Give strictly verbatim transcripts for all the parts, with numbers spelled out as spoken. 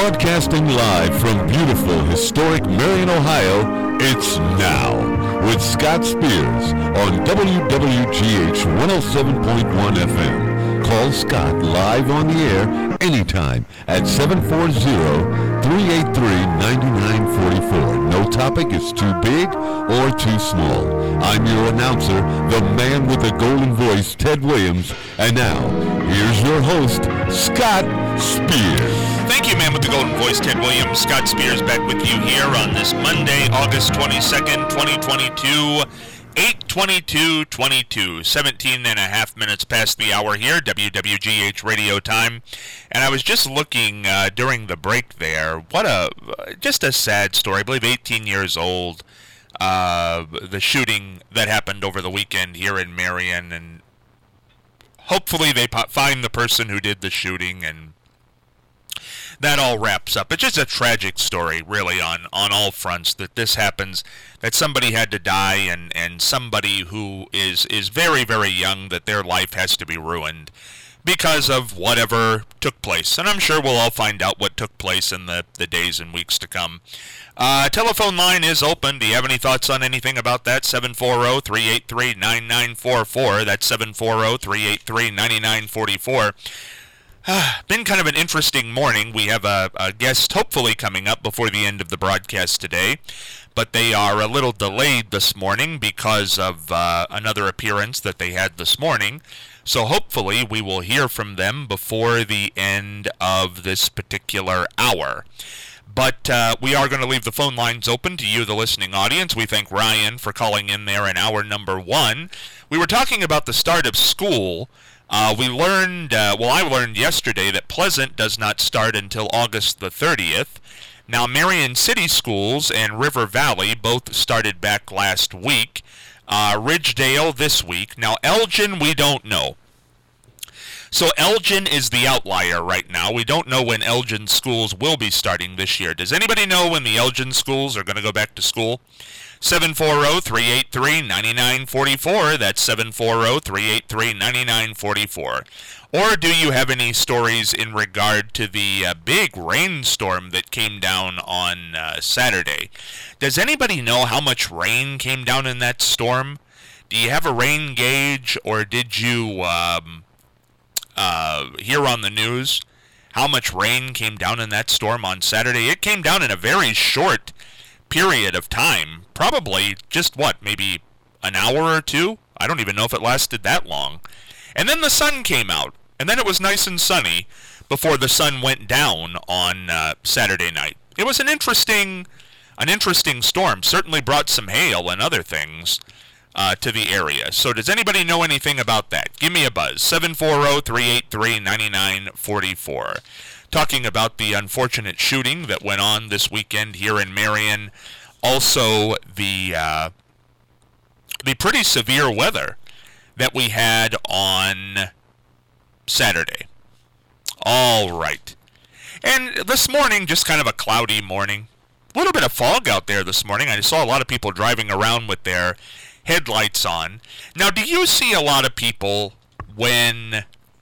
Broadcasting live from beautiful, historic Marion, Ohio, it's Now with Scott Spears on W W G H one oh seven point one F M. Call Scott live on the air anytime at seven four zero, three eight three, nine nine four four. No topic is too big or too small. I'm your announcer, the man with the golden voice, Ted Williams. And now, here's your host, Scott Spears. Thank you, man with the golden voice, Ted Williams. Scott Spears back with you here on this Monday, August twenty-second, twenty twenty-two. eight twenty-two twenty-two, seventeen and a half minutes past the hour here, W W G H radio time. And I was just looking uh, during the break there. What a, just a sad story. I believe eighteen years old. Uh, the shooting that happened over the weekend here in Marion. And hopefully they po- find the person who did the shooting, and that all wraps up. It's just a tragic story, really, on, on all fronts, that this happens, that somebody had to die, and, and somebody who is, is very, very young, that their life has to be ruined because of whatever took place. And I'm sure we'll all find out what took place in the, the days and weeks to come. Uh, telephone line is open. Do you have any thoughts on anything about that? seven four zero, three eight three, nine nine four four. That's seven four zero, three eight three, nine nine four four. Been kind of an interesting morning. We have a, a guest hopefully coming up before the end of the broadcast today, but they are a little delayed this morning because of uh, another appearance that they had this morning. So hopefully we will hear from them before the end of this particular hour. But uh, we are going to leave the phone lines open to you, the listening audience. We thank Ryan for calling in there in hour number one. We were talking about the start of school. Uh, we learned, uh, well, I learned yesterday that Pleasant does not start until August the thirtieth. Now, Marion City Schools and River Valley both started back last week. Uh, Ridgedale this week. Now, Elgin, we don't know. So Elgin is the outlier right now. We don't know when Elgin schools will be starting this year. Does anybody know when the Elgin schools are going to go back to school? seven four zero, three eight three, nine nine four four. That's seven four zero, three eight three, nine nine four four. Or do you have any stories in regard to the uh, big rainstorm that came down on uh, Saturday? Does anybody know how much rain came down in that storm? Do you have a rain gauge, or did you um, uh, hear on the news how much rain came down in that storm on Saturday? It came down in a very short period of time. Probably just what, maybe an hour or two? I don't even know if it lasted that long. And then the sun came out, and then it was nice and sunny before the sun went down on uh, Saturday night. It was an interesting, an interesting storm. Certainly brought some hail and other things uh, to the area. So does anybody know anything about that? Give me a buzz. seven four zero, three eight three, nine nine four four. Talking about the unfortunate shooting that went on this weekend here in Marion. Also, the uh, the pretty severe weather that we had on Saturday. All right. And this morning, just kind of a cloudy morning. A little bit of fog out there this morning. I saw a lot of people driving around with their headlights on. Now, do you see a lot of people when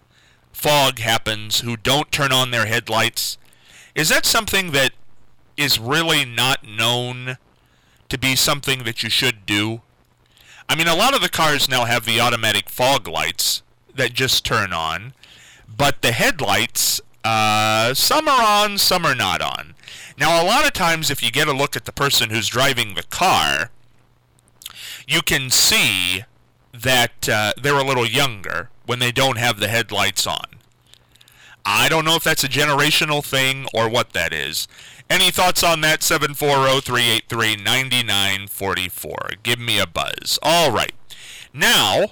fog happens who don't turn on their headlights? Is that something that is really not known to be something that you should do? I mean, a lot of the cars now have the automatic fog lights that just turn on, but the headlights, uh, some are on, some are not on. Now, a lot of times if you get a look at the person who's driving the car, you can see that uh, they're a little younger when they don't have the headlights on. I don't know if that's a generational thing or what that is. Any thoughts on that? seven four zero, three eight three, nine nine four four. Give me a buzz. All right. Now,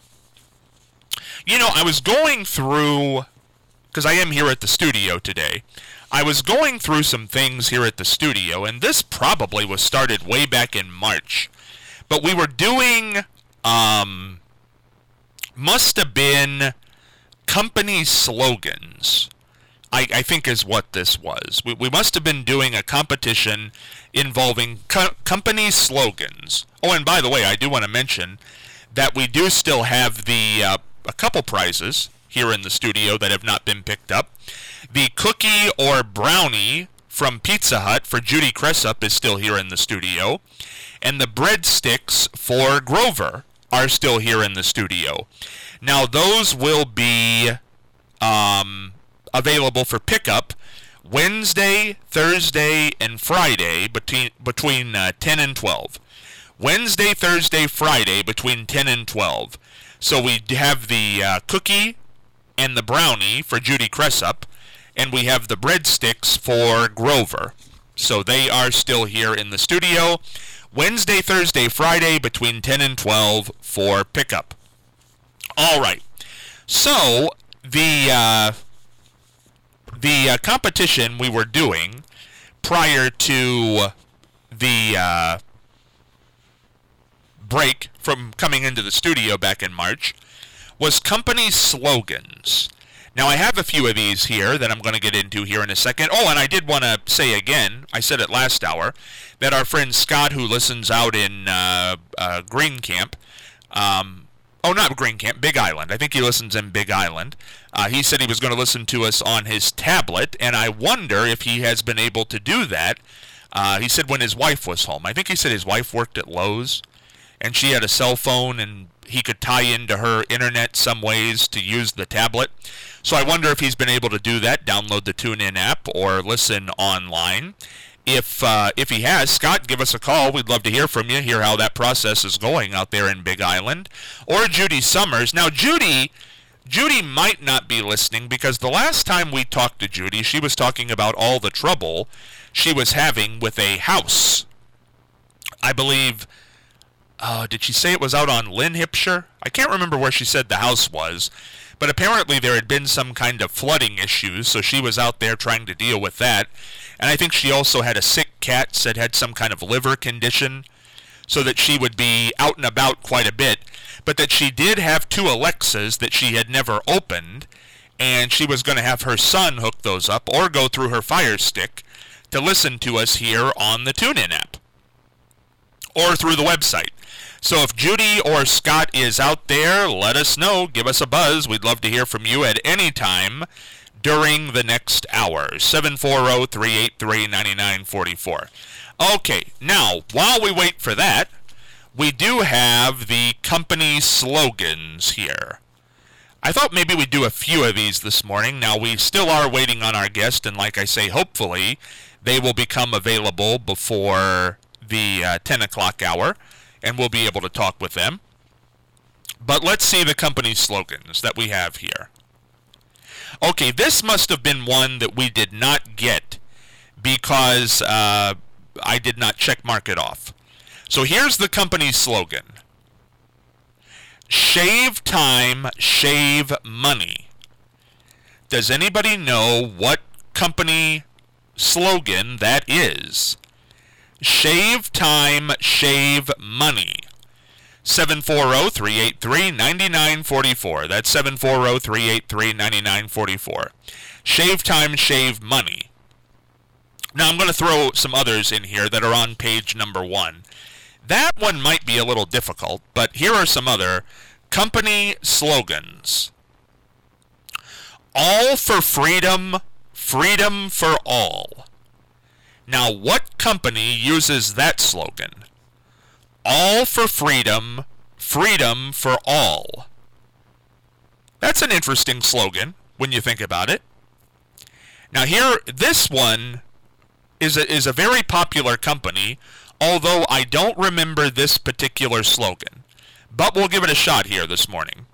you know, I was going through, because I am here at the studio today, I was going through some things here at the studio, and this probably was started way back in March. But we were doing, um, must have been company slogans, I, I think is what this was. We, we must have been doing a competition involving co- company slogans. Oh, and by the way, I do want to mention that we do still have the uh, a couple prizes here in the studio that have not been picked up. The cookie or brownie from Pizza Hut for Judy Cressup is still here in the studio. And the breadsticks for Grover are still here in the studio. Now, those will be um, available for pickup Wednesday, Thursday, and Friday between, between uh, ten and twelve. Wednesday, Thursday, Friday between ten and twelve. So we have the uh, cookie and the brownie for Judy Cressup, and we have the breadsticks for Grover. So they are still here in the studio. Wednesday, Thursday, Friday between ten and twelve for pickup. All right. So the uh, the uh, competition we were doing prior to the uh, break from coming into the studio back in March was company slogans. Now, I have a few of these here that I'm going to get into here in a second. Oh, and I did want to say again, I said it last hour, that our friend Scott, who listens out in uh, uh, Green Camp, um, oh, not Green Camp, Big Island. I think he listens in Big Island. Uh, he said he was going to listen to us on his tablet, and I wonder if he has been able to do that. Uh, he said when his wife was home. I think he said his wife worked at Lowe's, and she had a cell phone, and he could tie into her internet some ways to use the tablet. So I wonder if he's been able to do that, download the TuneIn app, or listen online. If uh, if he has, Scott, give us a call. We'd love to hear from you, hear how that process is going out there in Big Island. Or Judy Summers. Now, Judy, Judy might not be listening, because the last time we talked to Judy, she was talking about all the trouble she was having with a house. I believe... Uh, did she say it was out on Linhipshire? I can't remember where she said the house was, but apparently there had been some kind of flooding issues, so she was out there trying to deal with that. And I think she also had a sick cat that had some kind of liver condition, so that she would be out and about quite a bit, but that she did have two Alexas that she had never opened, and she was going to have her son hook those up or go through her Fire Stick to listen to us here on the TuneIn app or through the website. So if Judy or Scott is out there, let us know. Give us a buzz. We'd love to hear from you at any time during the next hour. seven four zero, three eight three, nine nine four four. Okay, now, while we wait for that, we do have the company slogans here. I thought maybe we'd do a few of these this morning. Now, we still are waiting on our guest, and like I say, hopefully they will become available before the uh, ten o'clock hour, and we'll be able to talk with them. But let's see the company slogans that we have here. Okay, this must have been one that we did not get because uh, I did not check mark it off. So here's the company slogan. Shave time, shave money. Does anybody know what company slogan that is? Shave time, shave money. seven four zero, three eight three, nine nine four four. That's seven four zero, three eight three, nine nine four four. Shave time, shave money. Now I'm going to throw some others in here that are on page number one. That one might be a little difficult, but here are some other company slogans. All for freedom, freedom for all. Now, what company uses that slogan? All for freedom, freedom for all. That's an interesting slogan when you think about it. Now here, this one is a, is a very popular company, although I don't remember this particular slogan. But we'll give it a shot here this morning.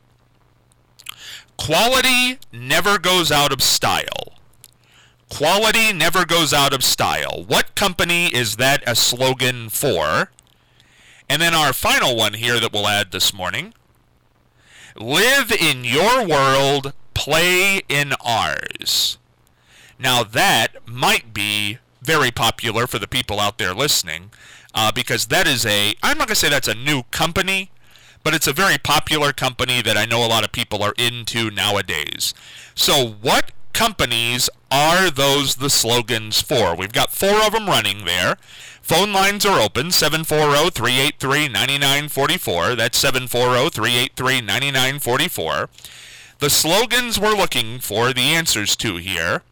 Quality never goes out of style. Quality never goes out of style. What company is that a slogan for? And then our final one here that we'll add this morning. Live in your world, play in ours. Now that might be very popular for the people out there listening, uh, because that is a, I'm not going to say that's a new company, but it's a very popular company that I know a lot of people are into nowadays. So what companies are those the slogans for? We've got four of them running there. Phone lines are open, seven four zero, three eight three, nine nine four four. That's seven four zero, three eight three, nine nine four four. the slogans we're looking for the answers to here.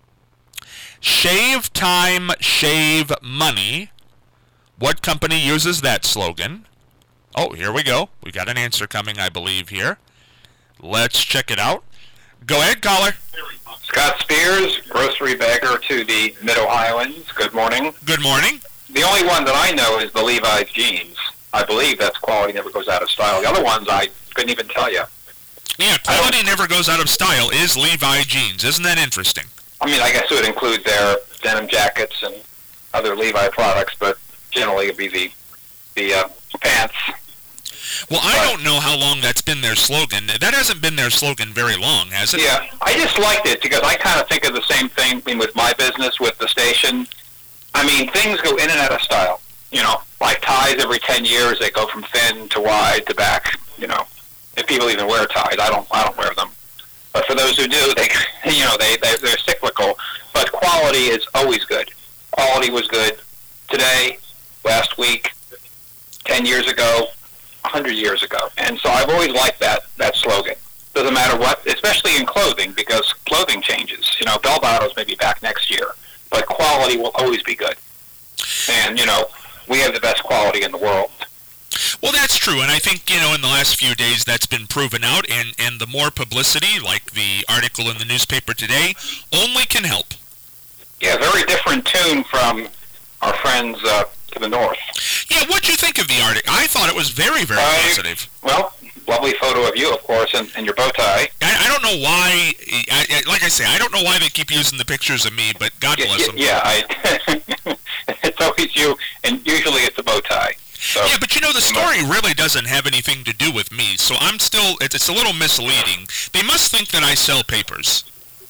Shave time, shave money. What company uses that slogan? Oh, here we go. We got an answer coming, I believe, here. Let's check it out. Go ahead, caller. Scott Spears, grocery bagger to the Mid-Ohioans. Good morning. Good morning. The only one that I know is the Levi's jeans. I believe that's quality never goes out of style. The other ones I couldn't even tell you. Yeah, quality never goes out of style is Levi jeans. Isn't that interesting? I mean, I guess it would include their denim jackets and other Levi products, but generally it would be the, the uh, pants. Well, I don't know how long that's been their slogan. That hasn't been their slogan very long, has it? Yeah, I just liked it because I kind of think of the same thing with my business with the station. I mean, things go in and out of style. You know, like ties every ten years, they go from thin to wide to back. You know, if people even wear ties, I don't. I don't wear them. But for those who do, they, you know, they, they they're cyclical. But quality is always good. Quality was good today, last week, ten years ago, a hundred years ago, and so I've always liked that that slogan. Doesn't matter what, especially in clothing, because clothing changes. You know, bell bottoms may be back next year, but quality will always be good. And you know, we have the best quality in the world. Well, that's true, and I think, you know, in the last few days that's been proven out, and, and the more publicity, like the article in the newspaper today, only can help. Yeah, very different tune from our friends uh, to the north. Yeah, what'd you think of the article? I thought it was very, very I, positive. Well, lovely photo of you, of course, and, and your bow tie. I, I don't know why, I, I, like I say, I don't know why they keep using the pictures of me, but God yeah, bless them. Yeah, I, it's always you, and usually it's a bow tie. So, yeah, but you know, the story really doesn't have anything to do with me, so I'm still, it's a little misleading. They must think that I sell papers.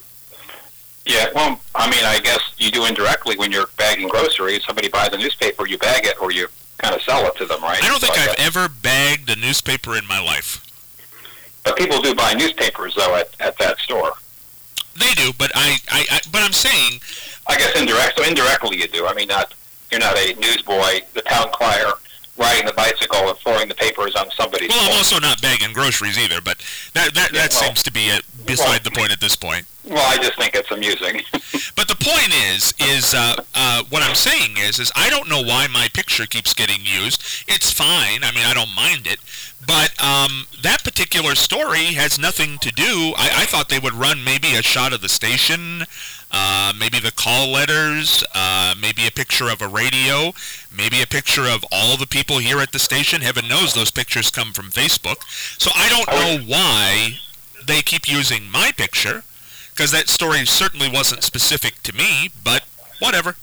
Yeah, well, I mean, I guess you do indirectly when you're bagging groceries. Somebody buys a newspaper, you bag it, or you kind of sell it to them, right? I don't think so I've ever bagged a newspaper in my life. But people do buy newspapers, though, at, at that store. They do, but I, I, I, but I'm saying... I guess indirect, so indirectly you do. I mean, not you're not a newsboy, the town crier, riding the bicycle and throwing the papers on somebody's... Well, I'm phone. also not bagging groceries either, but that that, Yeah, that well, seems to be a, beside well, the point at this point. Well, I just think it's amusing. But the point is, is uh, uh, what I'm saying is, is I don't know why my picture keeps getting used. It's fine. I mean, I don't mind it. But um, that particular story has nothing to do. I, I thought they would run maybe a shot of the station, uh, maybe the call letters, uh, maybe a picture of a radio, maybe a picture of all the people here at the station. Heaven knows those pictures come from Facebook. So I don't know why they keep using my picture, because that story certainly wasn't specific to me, but whatever.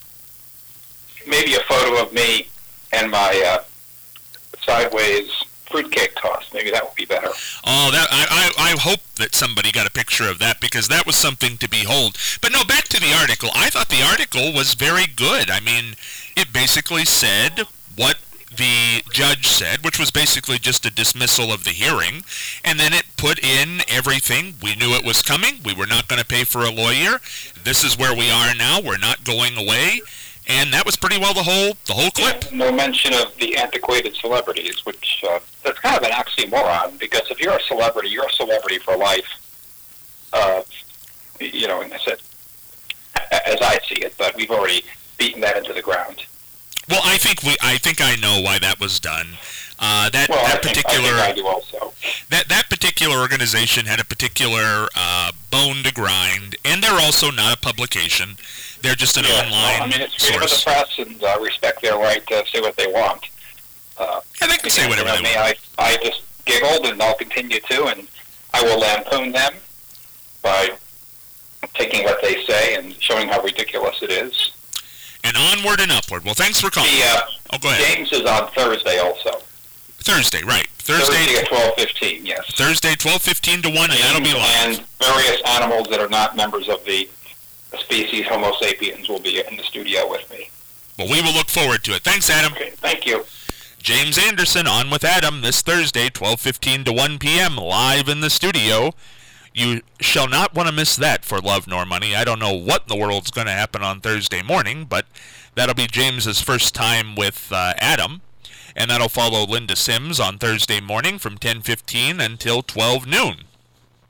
Maybe a photo of me and my uh, sideways fruitcake toss. Maybe that would be better. Oh, that I, I, I hope that somebody got a picture of that, because that was something to behold. But no, back to the article. I thought the article was very good. I mean, it basically said what the judge said, which was basically just a dismissal of the hearing, and then it put in everything. We knew it was coming. We were not going to pay for a lawyer. This is where we are now. We're not going away. And that was pretty well the whole the whole clip. No mention of the antiquated celebrities, which uh, that's kind of an oxymoron, because if you're a celebrity, you're a celebrity for life. Uh, you know, and I said, as I see it, but we've already beaten that into the ground. Well, I think we I think I know why that was done. Uh, that well, that I think, particular I think I do also. that that particular organization had a particular uh, bone to grind, and they're also not a publication. They're just an yeah, online well, I mean, it's free source. for the press, and uh, respect their right to say what they want. Uh, yeah, they can say whatever you know, they me, want. I, I just giggled, and I'll continue to, and I will lampoon them by taking what they say and showing how ridiculous it is. And onward and upward. Well, thanks for calling. The, uh, oh, go ahead. James is on Thursday also. Thursday, right. Thursday, Thursday at twelve fifteen, yes. Thursday, twelve fifteen to one, and that'll be live. And various animals that are not members of the species Homo sapiens will be in the studio with me. Well, we will look forward to it. Thanks, Adam. Okay, thank you. James Anderson on with Adam this Thursday, twelve fifteen to one p.m., live in the studio. You shall not want to miss that for love nor money. I don't know what in the world's going to happen on Thursday morning, but that'll be James's first time with uh, Adam. And that'll follow Linda Sims on Thursday morning from ten fifteen until twelve noon.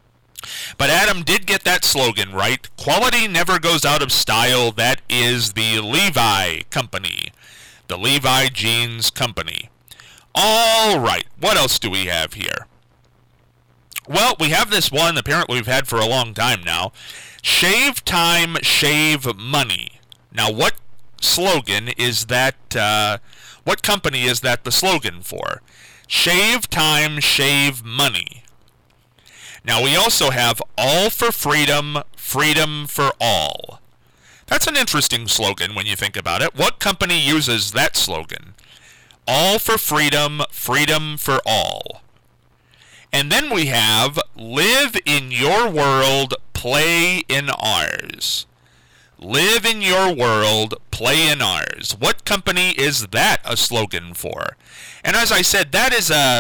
But Adam did get that slogan right. Quality never goes out of style. That is the Levi Company. The Levi Jeans Company. All right, what else do we have here? Well, we have this one apparently we've had for a long time now. Shave time, shave money. Now, what slogan is that, uh, what company is that the slogan for? Shave time, shave money. Now, we also have all for freedom, freedom for all. That's an interesting slogan when you think about it. What company uses that slogan? All for freedom, freedom for all. And then we have live in your world, play in ours. Live in your world, play in ours. What company is that a slogan for? And as I said, that is a,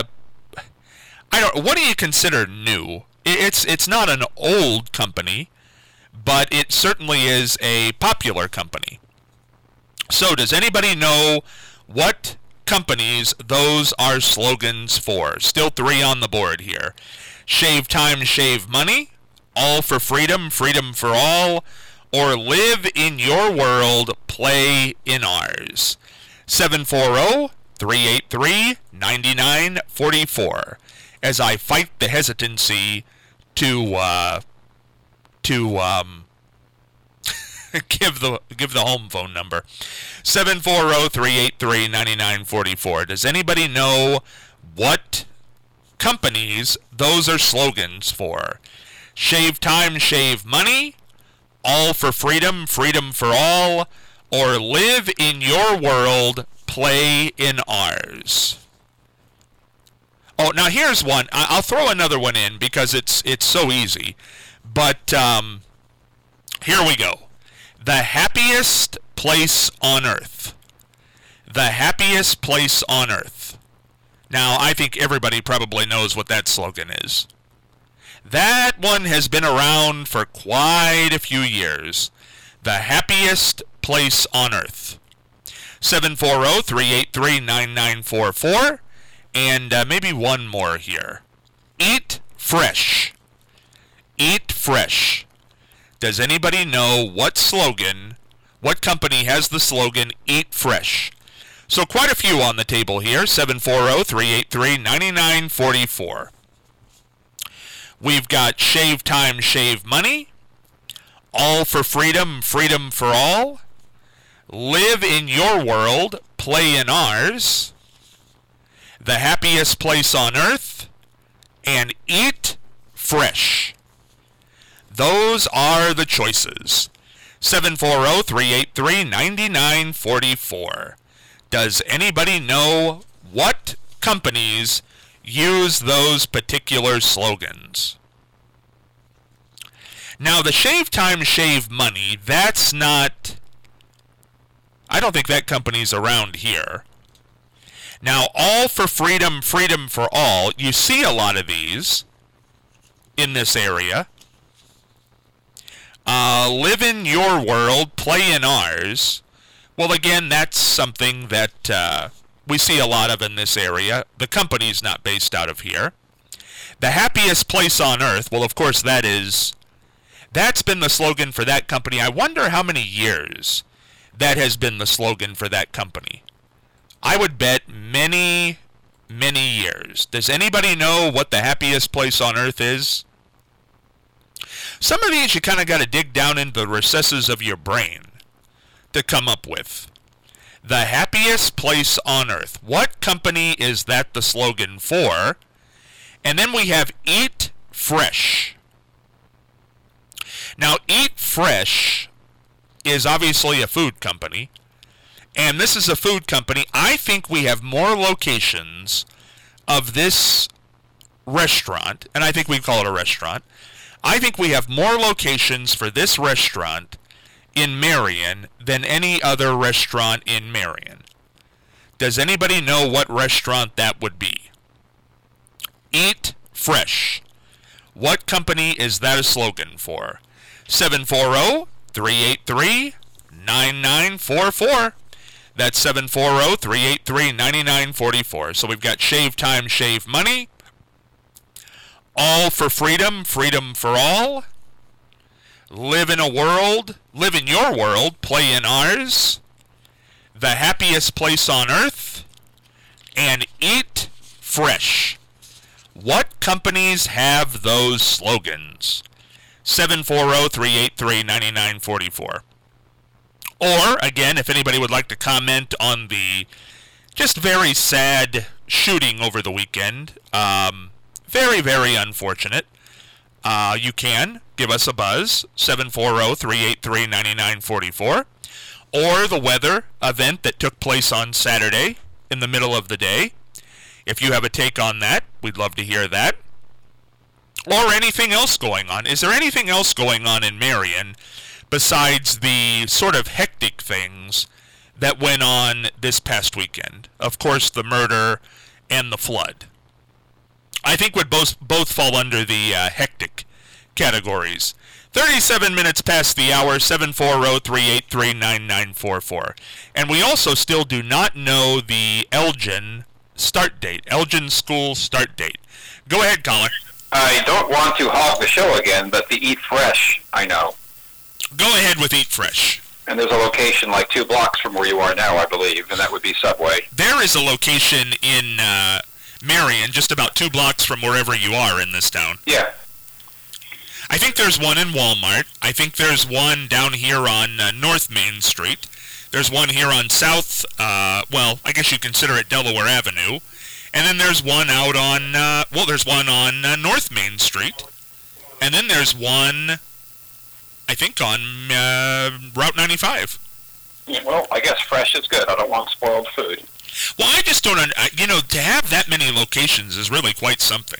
I don't, what do you consider new? It's it's not an old company, but it certainly is a popular company. So does anybody know what companies those are slogans for? Still three on the board here. Shave time, shave money, all for freedom, freedom for all, or live in your world, play in ours. seven four zero, three eight three, nine nine four four as I fight the hesitancy to uh, to um, give the give the home phone number. seven four zero, three eight three, nine nine four four. Does anybody know what companies those are slogans for? Shave time, shave money, all for freedom, freedom for all, or live in your world, play in ours. Oh, now here's one. I'll throw another one in because it's it's so easy. But um, here we go. The happiest place on earth. The happiest place on earth. Now, I think everybody probably knows what that slogan is. That one has been around for quite a few years. The happiest place on earth. seven four zero, three eight three, nine nine four four. And uh, maybe one more here. Eat fresh. Eat fresh. Does anybody know what slogan, what company has the slogan Eat Fresh? So quite a few on the table here. seven four zero, three eight three, nine nine four four. We've got Shave Time, Shave Money. All for freedom, freedom for all. Live in your world, play in ours. The happiest place on earth, and eat fresh. Those are the choices. seven four zero, three eight three, nine nine four four. Does anybody know what companies use those particular slogans? Now, the Shave Time, Shave Money, that's not, I don't think that company's around here. Now, all for freedom, freedom for all, you see a lot of these in this area. Uh, live in your world, play in ours. Well, again, that's something that uh, we see a lot of in this area. The company's not based out of here. The happiest place on earth, well, of course, that is, that's been the slogan for that company. I wonder how many years that has been the slogan for that company. I would bet many, many years. Does anybody know what the happiest place on earth is? Some of these you kind of got to dig down into the recesses of your brain to come up with. The happiest place on earth. What company is that the slogan for? And then we have Eat Fresh. Now, Eat Fresh is obviously a food company. And this is a food company. I think we have more locations of this restaurant, and I think we call it a restaurant. I think we have more locations for this restaurant in Marion than any other restaurant in Marion. Does anybody know what restaurant that would be? Eat Fresh. What company is that a slogan for? seven four zero, three eight three, nine nine four four. That's seven four zero, three eight three, nine nine four four. So we've got Shave Time, Shave Money. All for freedom, freedom for all. Live in a world, live in your world, play in ours. The happiest place on earth. And eat fresh. What companies have those slogans? seven four zero, three eight three, nine nine four four. Or, again, if anybody would like to comment on the just very sad shooting over the weekend, um, very, very unfortunate, uh, you can give us a buzz, seven four zero, three eight three, nine nine four four, or the weather event that took place on Saturday in the middle of the day. If you have a take on that, we'd love to hear that. Or anything else going on. Is there anything else going on in Marion besides the sort of hectic things that went on this past weekend? Of course, the murder and the flood. I think would both both fall under the uh, hectic categories. thirty-seven minutes past the hour, seven four zero, three eight three, nine nine four four. And we also still do not know the Elgin start date, Elgin School start date. Go ahead, caller. I don't want to hog the show again, but the Eat Fresh, I know. Go ahead with Eat Fresh. And there's a location like two blocks from where you are now, I believe, and that would be Subway. There is a location in uh, Marion, just about two blocks from wherever you are in this town. Yeah. I think there's one in Walmart. I think there's one down here on uh, North Main Street. There's one here on South, uh, well, I guess you consider it Delaware Avenue. And then there's one out on, uh, well, there's one on uh, North Main Street. And then there's one, I think, on uh, Route ninety-five. Yeah, well, I guess fresh is good. I don't want spoiled food. Well, I just don't, uh, you know, to have that many locations is really quite something.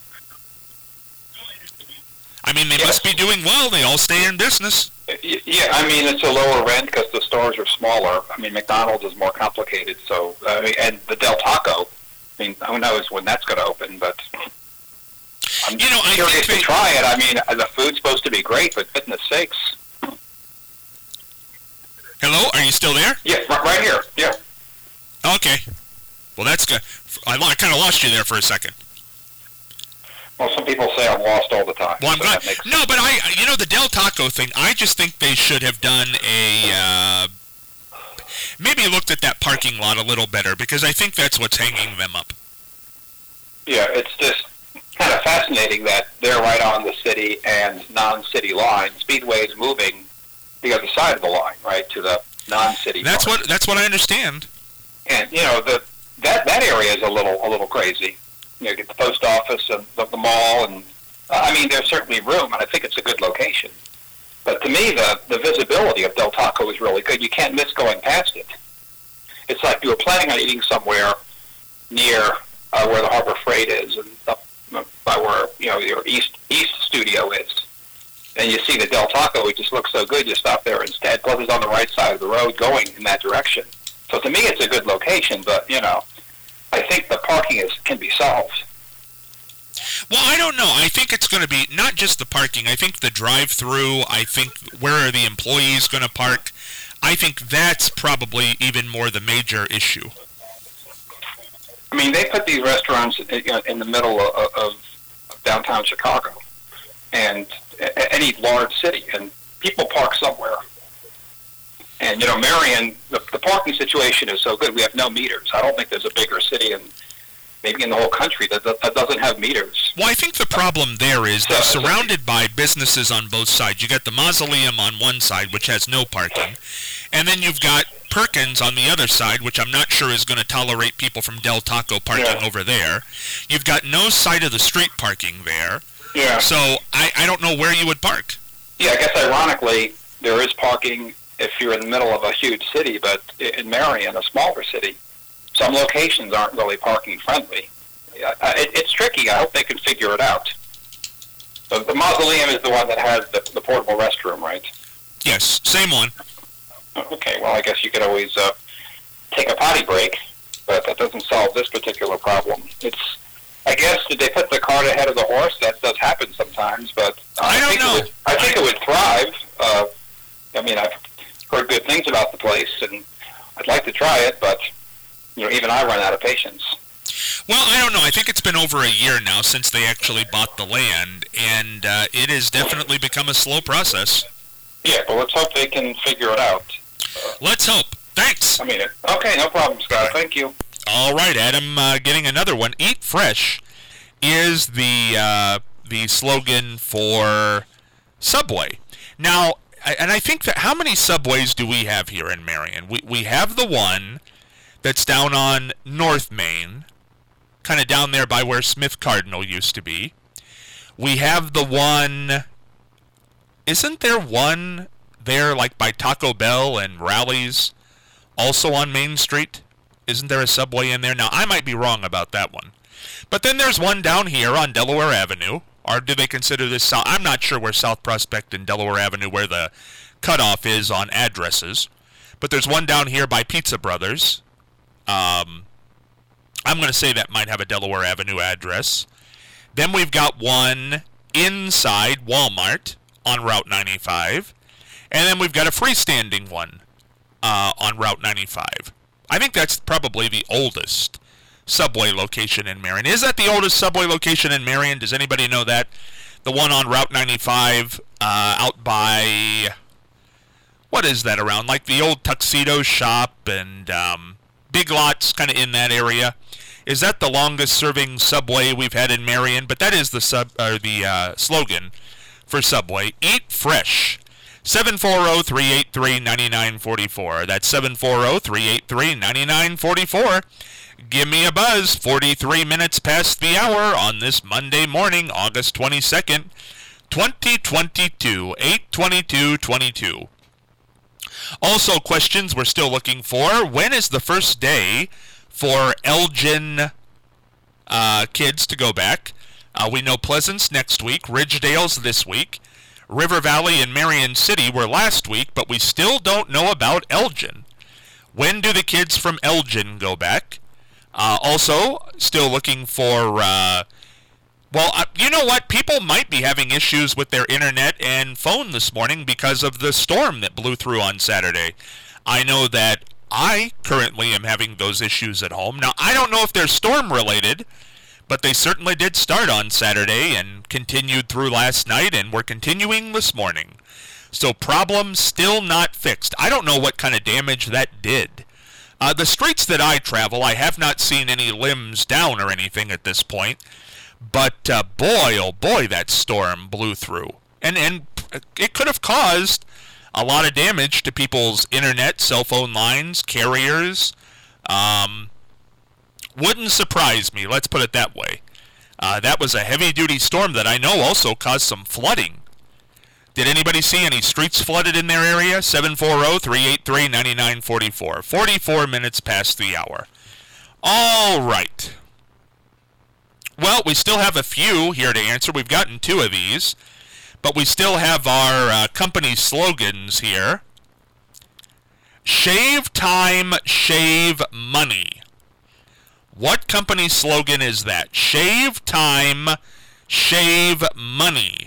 I mean, they yes. must be doing well. They all stay in business. Yeah, I mean, it's a lower rent because the stores are smaller. I mean, McDonald's is more complicated, so, I mean, and the Del Taco, I mean, who knows when that's going to open, but I'm you know, I curious think to try it. I mean, the food's supposed to be great, but goodness sakes. Hello? Are you still there? Yeah, right, right here, yeah. Okay. Well, that's good. I, I kind of lost you there for a second. Well, some people say I'm lost all the time. Well, I'm so glad. makes No, but I, you know, the Del Taco thing, I just think they should have done a, uh, maybe looked at that parking lot a little better, because I think that's what's hanging them up. Yeah, it's just kind of fascinating that they're right on the city and non-city line. Speedway is moving the other side of the line, right, to the non-city That's part. what, that's what I understand. And, you know, the that, that area is a little a little crazy. You know, get the post office and the, the mall, and uh, I mean, there's certainly room, and I think it's a good location. But to me, the, the visibility of Del Taco is really good. You can't miss going past it. It's like you were planning on eating somewhere near uh, where the Harbor Freight is, and up by where, you know, your East East studio is. And you see the Del Taco, it just looks so good, you stop there instead. Plus, it's on the right side of the road going in that direction. So to me, it's a good location, but, you know, I think the parking is can be solved. Well, I don't know. I think it's going to be not just the parking. I think the drive-through, I think where are the employees going to park, I think that's probably even more the major issue. I mean, they put these restaurants in the middle of, of downtown Chicago and any large city, and people park somewhere. And, you know, Marion, the, the parking situation is so good, we have no meters. I don't think there's a bigger city in maybe in the whole country that, that, that doesn't have meters. Well, I think the problem there is they're surrounded by businesses on both sides. You got the Mausoleum on one side, which has no parking, and then you've got Perkins on the other side, which I'm not sure is going to tolerate people from Del Taco parking yeah. over there. You've got no side of the street parking there. Yeah. So I, I don't know where you would park. Yeah, I guess ironically, there is parking if you're in the middle of a huge city, but in Marion, a smaller city, some locations aren't really parking friendly. Uh, it, it's tricky. I hope they can figure it out. So the Mausoleum is the one that has the, the portable restroom, right? Yes, same one. Okay, well, I guess you could always uh, take a potty break, but that doesn't solve this particular problem. It's, I guess, did they put the cart ahead of the horse? That does happen sometimes, but uh, I, I don't think know. It would, I think it would thrive. Uh, I mean, I've heard good things about the place, and I'd like to try it, but you know, even I run out of patience. Well, I don't know. I think it's been over a year now since they actually bought the land, and uh, it has definitely become a slow process. Yeah, but let's hope they can figure it out. Let's hope. Thanks. I mean, okay, no problem, Scott. Thank you. All right, Adam, uh, getting another one. Eat Fresh is the uh, the slogan for Subway. Now, and I think that how many Subways do we have here in Marion? We we have the one that's down on North Main, kind of down there by where Smith Cardinal used to be. We have the one, isn't there one there like by Taco Bell and Rally's, also on Main Street? Isn't there a Subway in there? Now, I might be wrong about that one. But then there's one down here on Delaware Avenue. Or do they consider this South? I'm not sure where South Prospect and Delaware Avenue, where the cutoff is on addresses. But there's one down here by Pizza Brothers. Um, I'm going to say that might have a Delaware Avenue address. Then we've got one inside Walmart on Route ninety-five. And then we've got a freestanding one uh, on Route ninety-five. I think that's probably the oldest Subway location in Marion. Is that the oldest Subway location in Marion? Does anybody know that? The one on Route ninety-five uh, out by, what is that around? Like the old Tuxedo shop and um, Big Lots, kind of in that area. Is that the longest serving Subway we've had in Marion? But that is the sub or the uh, slogan for Subway. Eat Fresh. seven four zero, three eight three, nine nine four four. That's seven four zero, three eight three, nine nine four four. Give me a buzz. forty-three minutes past the hour on this Monday morning, August twenty-second, twenty twenty-two, eight twenty-two twenty-two. Also, questions we're still looking for. When is the first day for Elgin uh, kids to go back? Uh, we know Pleasant's next week. Ridgedale's this week. River Valley and Marion City were last week, but we still don't know about Elgin. When do the kids from Elgin go back? Uh, also, still looking for, uh, well, uh, you know what? People might be having issues with their internet and phone this morning because of the storm that blew through on Saturday. I know that I currently am having those issues at home. Now, I don't know if they're storm-related, but they certainly did start on Saturday and continued through last night, and we're continuing this morning. So problem still not fixed. I don't know what kind of damage that did. Uh, the streets that I travel, I have not seen any limbs down or anything at this point. But uh, boy, oh boy, that storm blew through. And, and it could have caused a lot of damage to people's internet, cell phone lines, carriers. Um... Wouldn't surprise me, let's put it that way. Uh, that was a heavy-duty storm that I know also caused some flooding. Did anybody see any streets flooded in their area? seven four zero, three eight three, nine nine four four. forty-four minutes past the hour. All right. Well, we still have a few here to answer. We've gotten two of these. But we still have our uh, company slogans here. Shave time, shave money. What company slogan is that? Shave time, shave money.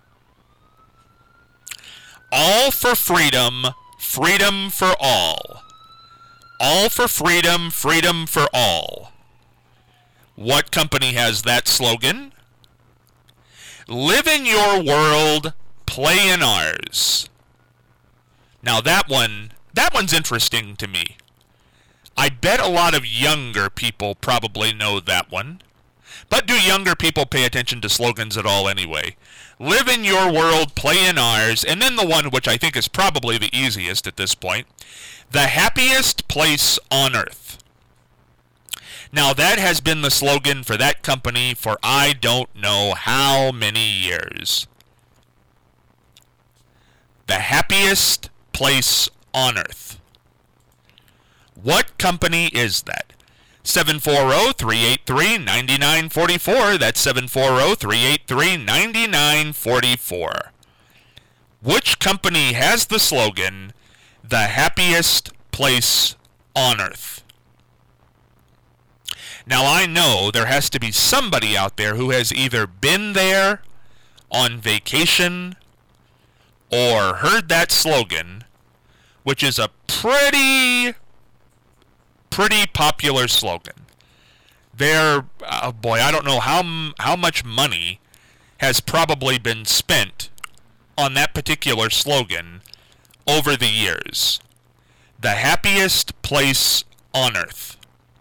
All for freedom, freedom for all. All for freedom, freedom for all. What company has that slogan? Live in your world, play in ours. Now that one, that one's interesting to me. I bet a lot of younger people probably know that one. But do younger people pay attention to slogans at all anyway? Live in your world, play in ours, and then the one which I think is probably the easiest at this point, the happiest place on earth. Now that has been the slogan for that company for I don't know how many years. The happiest place on earth. What company is that? seven four zero, three eight three, nine nine four four. That's seven four zero, three eight three, nine nine four four. Which company has the slogan, the happiest place on earth? Now I know there has to be somebody out there who has either been there on vacation or heard that slogan, which is a pretty... pretty popular slogan. There, oh boy, I don't know how how much money has probably been spent on that particular slogan over the years. The happiest place on earth.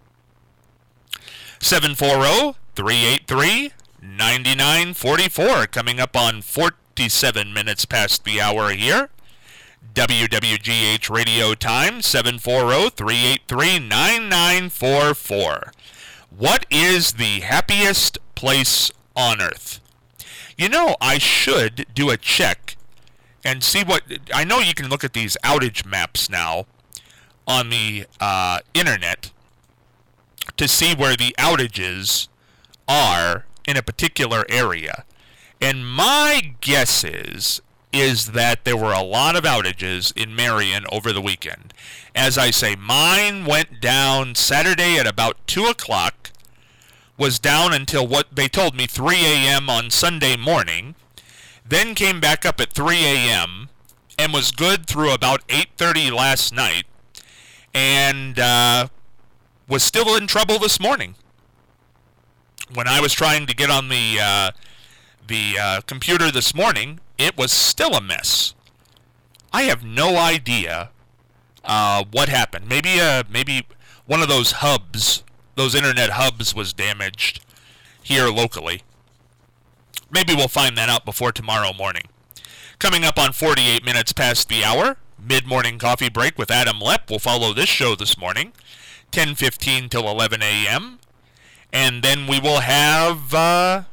seven four zero, three eight three, nine nine four four, coming up on forty-seven minutes past the hour here. W W G H Radio Time, seven four zero, three eight three, nine nine four four. What is the happiest place on earth? You know, I should do a check and see what... I know you can look at these outage maps now on the uh, internet to see where the outages are in a particular area. And my guess is, is that there were a lot of outages in Marion over the weekend. As I say, mine went down Saturday at about two o'clock, was down until what they told me, three a.m. on Sunday morning, then came back up at three a.m., and was good through about eight thirty last night, and uh, was still in trouble this morning. When I was trying to get on the uh, the uh, computer this morning, it was still a mess. I have no idea uh, what happened. Maybe uh, maybe one of those hubs, those internet hubs, was damaged here locally. Maybe we'll find that out before tomorrow morning. Coming up on forty-eight minutes past the hour, mid-morning coffee break with Adam Lepp will follow this show this morning, ten fifteen till eleven a.m., and then we will have uh,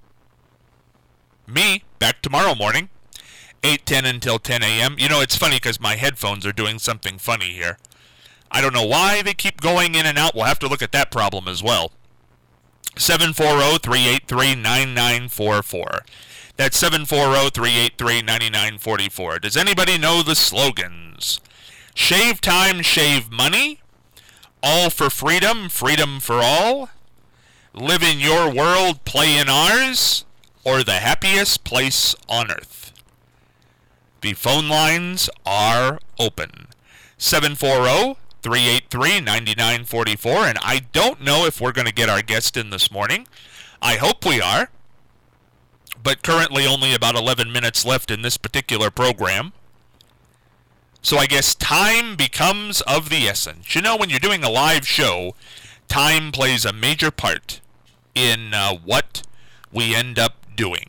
me back tomorrow morning, eight ten until ten a.m. You know, it's funny because my headphones are doing something funny here. I don't know why they keep going in and out. We'll have to look at that problem as well. seven four zero, three eight three, nine nine four four. That's seven four zero, three eight three, nine nine four four. Does anybody know the slogans? Shave time, shave money. All for freedom, freedom for all. Live in your world, play in ours. Or the happiest place on earth. The phone lines are open. seven four zero, three eight three, nine nine four four. And I don't know if we're going to get our guest in this morning. I hope we are. But currently only about eleven minutes left in this particular program. So I guess time becomes of the essence. You know, when you're doing a live show, time plays a major part in uh, what we end up doing.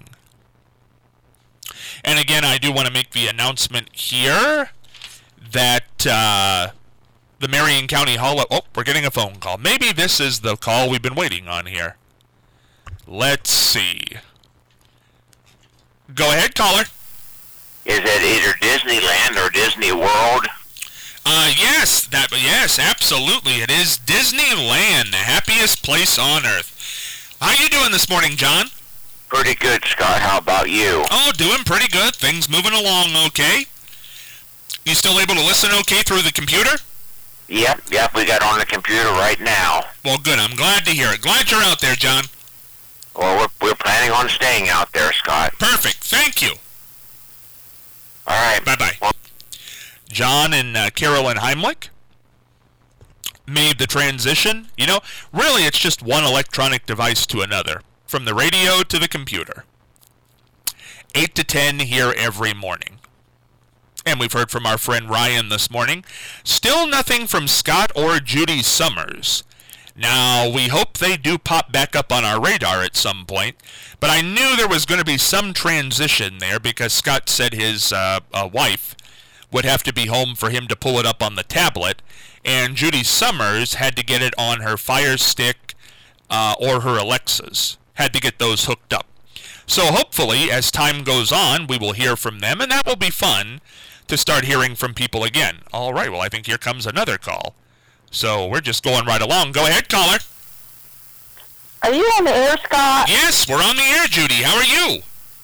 And again, I do want to make the announcement here that uh, the Marion County Hall... Oh, we're getting a phone call. Maybe this is the call we've been waiting on here. Let's see. Go ahead, caller. Is it either Disneyland or Disney World? Uh, yes, that, yes, absolutely. It is Disneyland, the happiest place on earth. How you doing this morning, John? Pretty good, Scott. How about you? Oh, doing pretty good. Things moving along okay. You still able to listen okay through the computer? Yep, yep, we got on the computer right now. Well, good. I'm glad to hear it. Glad you're out there, John. Well, we're, we're planning on staying out there, Scott. Perfect. Thank you. All right. Bye-bye. Well, John and uh, Carolyn Heimlich made the transition. You know, really it's just one electronic device to another, from the radio to the computer. eight to ten here every morning. And we've heard from our friend Ryan this morning. Still nothing from Scott or Judy Summers. Now, we hope they do pop back up on our radar at some point, but I knew there was going to be some transition there because Scott said his uh, uh, wife would have to be home for him to pull it up on the tablet, and Judy Summers had to get it on her Fire Stick uh, or her Alexas. Had to get those hooked up. So hopefully, as time goes on, we will hear from them, and that will be fun to start hearing from people again. All right, well, I think here comes another call. So we're just going right along. Go ahead, caller. Are you on the air, Scott? Yes, we're on the air, Judy. How are you?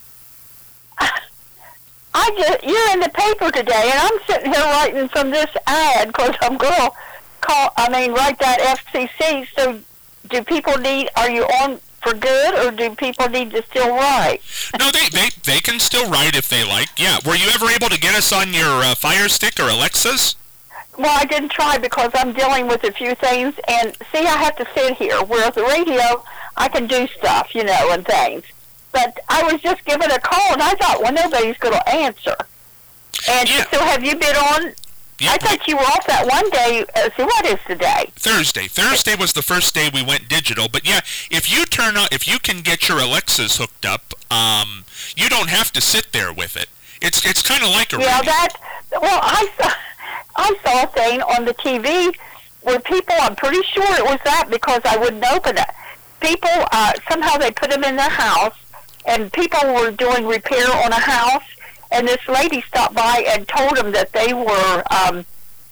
I just, you're in the paper today, and I'm sitting here writing from this ad because I'm going to call, I mean, write that F C C. So do people need, are you on for good, or do people need to still write? No, they, they, they can still write if they like. Yeah. Were you ever able to get us on your uh, Fire Stick or Alexas? Well, I didn't try because I'm dealing with a few things, and see, I have to sit here. Whereas the radio, I can do stuff, you know, and things. But I was just given a call, and I thought, well, nobody's going to answer. And Yeah. so have you been on? Yeah, I thought you were off that one day. Uh, see, what is today? Thursday. Thursday was the first day we went digital. But yeah, if you turn on, if you can get your Alexas hooked up, um, you don't have to sit there with it. It's it's kind of like a Yeah, radio. that. Well, I saw, I saw a thing on the T V where people. I'm pretty sure it was that because I wouldn't open it. People uh, somehow they put them in their house, and people were doing repair on a house. And this lady stopped by and told them that they were, um,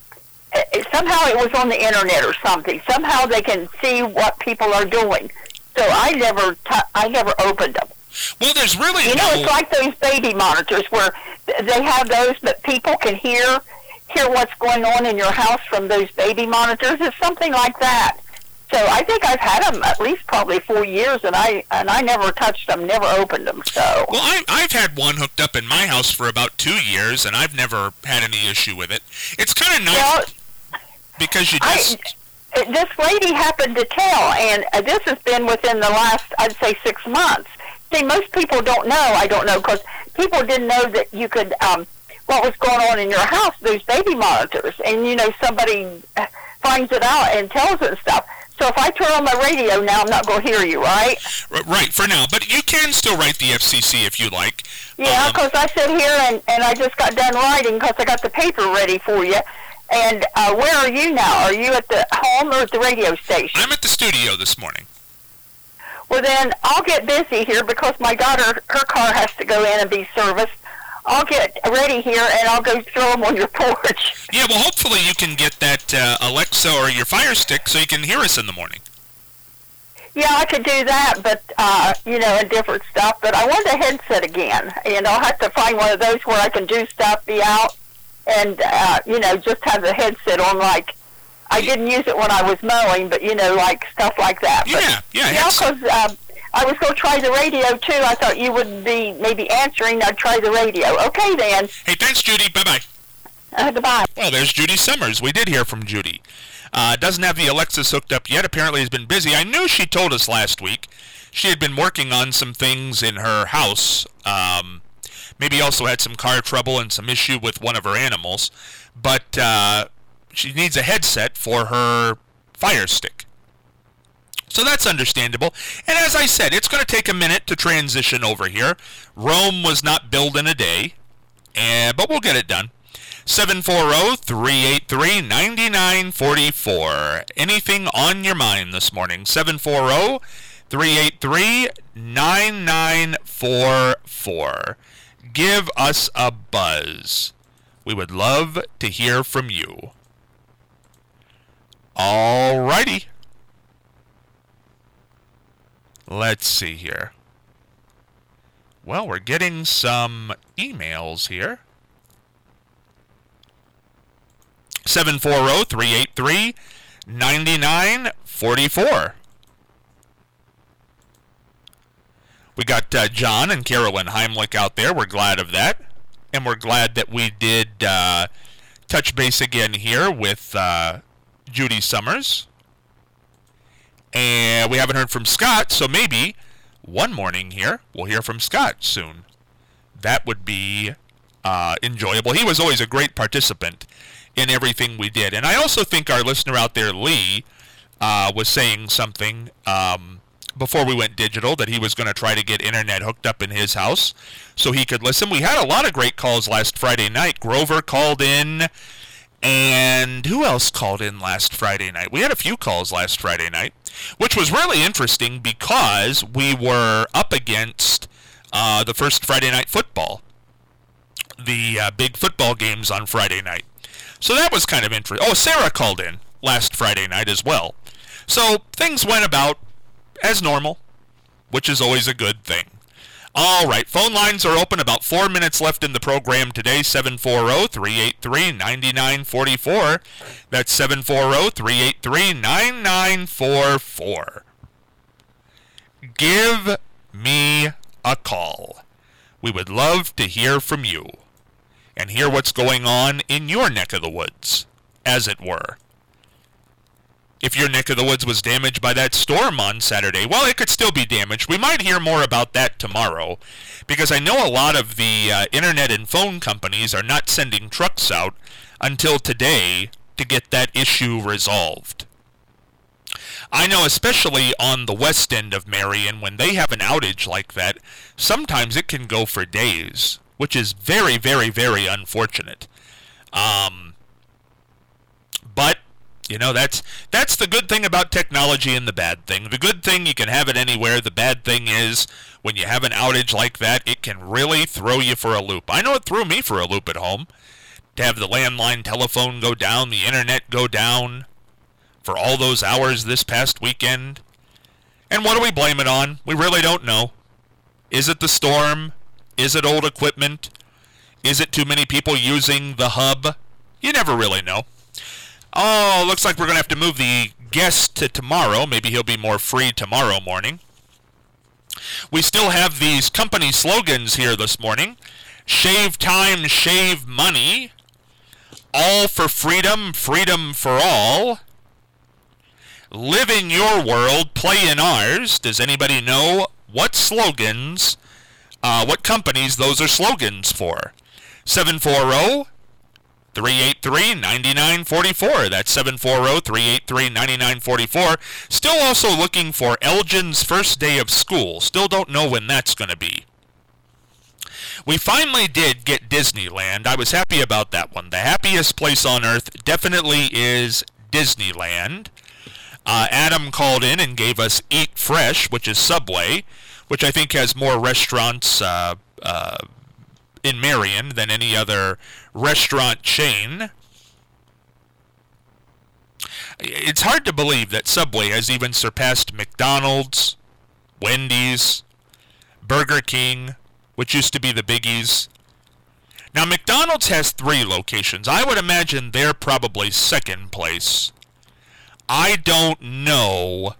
somehow it was on the internet or something. Somehow they can see what people are doing. So I never, t- I never opened them. Well, there's really You know, no... it's like those baby monitors where th- they have those, but people can hear, hear what's going on in your house from those baby monitors. It's something like that. So I think I've had them at least probably four years, and I and I never touched them, never opened them. So Well, I, I've had one hooked up in my house for about two years, and I've never had any issue with it. It's kind of nice well, because you I, just... this lady happened to tell, and uh, this has been within the last, I'd say, six months. See, most people don't know. I don't know because people didn't know that you could. Um, what was going on in your house? Those baby monitors, and you know somebody finds it out and tells it and stuff. So if I turn on my radio now, I'm not going to hear you, right? Right, for now. But you can still write the F C C if you like. Yeah, Um, because I sit here and, and I just got done writing because I got the paper ready for you. And uh, where are you now? Are you at the home or at the radio station? I'm at the studio this morning. Well, then I'll get busy here because my daughter, her car has to go in and be serviced. I'll get ready here and I'll go throw them on your porch. Yeah, well, hopefully you can get that uh, Alexa or your Fire Stick so you can hear us in the morning. Yeah, I could do that, but, uh, you know, and different stuff. But I want a headset again. And I'll have to find one of those where I can do stuff, be out, and, uh, you know, just have the headset on like, I didn't use it when I was mowing, but, you know, like stuff like that. But, Yeah, yeah, Yeah, headset. because uh, I was going to try the radio, too. I thought you would be maybe answering. I'd try the radio. Okay, then. Hey, thanks, Judy. Bye-bye. Uh, goodbye. Well, there's Judy Summers. We did hear from Judy. Uh, doesn't have the Alexis hooked up yet. Apparently has been busy. I knew she told us last week she had been working on some things in her house. Um, maybe also had some car trouble and some issue with one of her animals. But uh, she needs a headset for her Fire Stick. So that's understandable. And as I said, it's going to take a minute to transition over here. Rome was not built in a day, and, but we'll get it done. seven four zero, three eight three, nine nine four four. Anything on your mind this morning? seven four zero, three eight three, nine nine four four. Give us a buzz. We would love to hear from you. All righty. Let's see here. Well, we're getting some emails here. seven four zero, three eight three, nine nine four four. We got uh, John and Carolyn Heimlich out there. We're glad of that. And we're glad that we did uh, touch base again here with uh, Judy Summers. And we haven't heard from Scott, so maybe one morning here we'll hear from Scott soon. That would be uh, enjoyable. He was always a great participant in everything we did. And I also think our listener out there, Lee, uh, was saying something um, before we went digital that he was going to try to get internet hooked up in his house so he could listen. We had a lot of great calls last Friday night. Grover called in, and who else called in last Friday night? We had a few calls last Friday night, which was really interesting because we were up against uh, the first Friday night football, the uh, big football games on Friday night. So that was kind of interesting. Oh, Sarah called in last Friday night as well. So things went about as normal, which is always a good thing. All right, phone lines are open. About four minutes left in the program today. seven four zero, three eight three, nine nine four four. That's seven four zero, three eight three, nine nine four four. Give me a call. We would love to hear from you and hear what's going on in your neck of the woods. as it were. If your neck of the woods was damaged by that storm on Saturday, well, it could still be damaged. We might hear more about that tomorrow, because I know a lot of the uh, internet and phone companies are not sending trucks out until today to get that issue resolved. I know especially on the west end of Marion, when they have an outage like that, sometimes it can go for days, which is very, very, very unfortunate. Um, but, you know, that's that's the good thing about technology and the bad thing. The good thing, you can have it anywhere. The bad thing is, when you have an outage like that, it can really throw you for a loop. I know it threw me for a loop at home. To have the landline telephone go down, the internet go down for all those hours this past weekend. And what do we blame it on? We really don't know. Is it the storm? Is it old equipment? Is it too many people using the hub? You never really know. Oh, looks like we're going to have to move the guest to tomorrow. Maybe he'll be more free tomorrow morning. We still have these company slogans here this morning. Shave time, shave money. All for freedom, freedom for all. Live in your world, play in ours. Does anybody know what slogans, uh, what companies those are slogans for? seven four zero, three eight three, nine nine four four. That's seven four zero, three eight three, nine nine four four. Still also looking for Elgin's first day of school. Still don't know when that's going to be. We finally did get Disneyland. I was happy about that one. The happiest place on earth definitely is Disneyland. Uh, Adam called in and gave us Eat Fresh, which is Subway, which I think has more restaurants uh, uh, in Marion than any other restaurant chain. It's hard to believe that Subway has even surpassed McDonald's, Wendy's, Burger King, which used to be the biggies. Now, McDonald's has three locations. I would imagine they're probably second place. I don't know.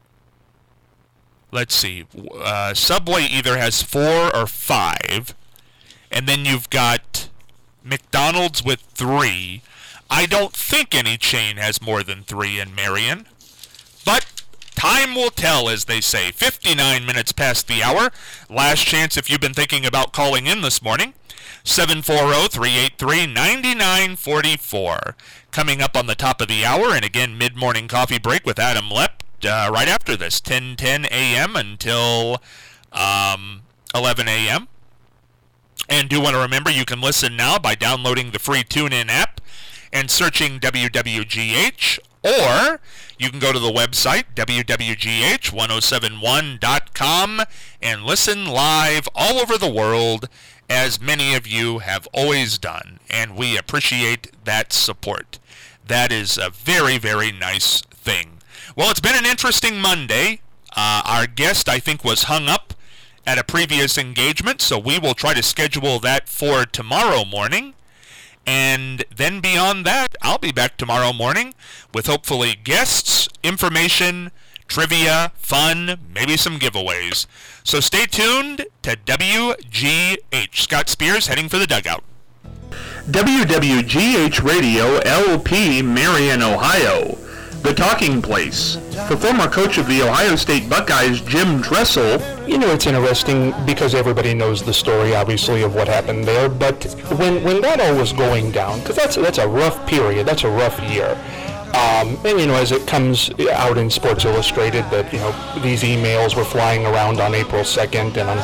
Let's see. Uh, Subway either has four or five. And then you've got McDonald's with three. I don't think any chain has more than three in Marion. But time will tell, as they say. fifty-nine minutes past the hour. Last chance if you've been thinking about calling in this morning. seven four zero, three eight three, nine nine four four. Coming up on the top of the hour, and again, mid-morning coffee break with Adam Lepp uh, right after this, ten ten a.m. until um, eleven a.m. And do want to remember, you can listen now by downloading the free TuneIn app and searching W W G H, or you can go to the website, W W G H ten seventy-one dot com, and listen live all over the world, as many of you have always done, and we appreciate that support. That is a very, very nice thing. Well, it's been an interesting Monday. Uh, our guest, I think, was hung up at a previous engagement, so we will try to schedule that for tomorrow morning. And then beyond that, I'll be back tomorrow morning with hopefully guests, information, trivia, fun, maybe some giveaways. So stay tuned to W G H. Scott Spears heading for the dugout. W W G H Radio, L P, Marion, Ohio. The Talking Place. For former coach of the Ohio State Buckeyes, Jim Dressel. You know, it's interesting because everybody knows the story, obviously, of what happened there. But when when that all was going down, because that's, that's a rough period, that's a rough year. Um, and, you know, as it comes out in Sports Illustrated that, you know, these emails were flying around on April second and on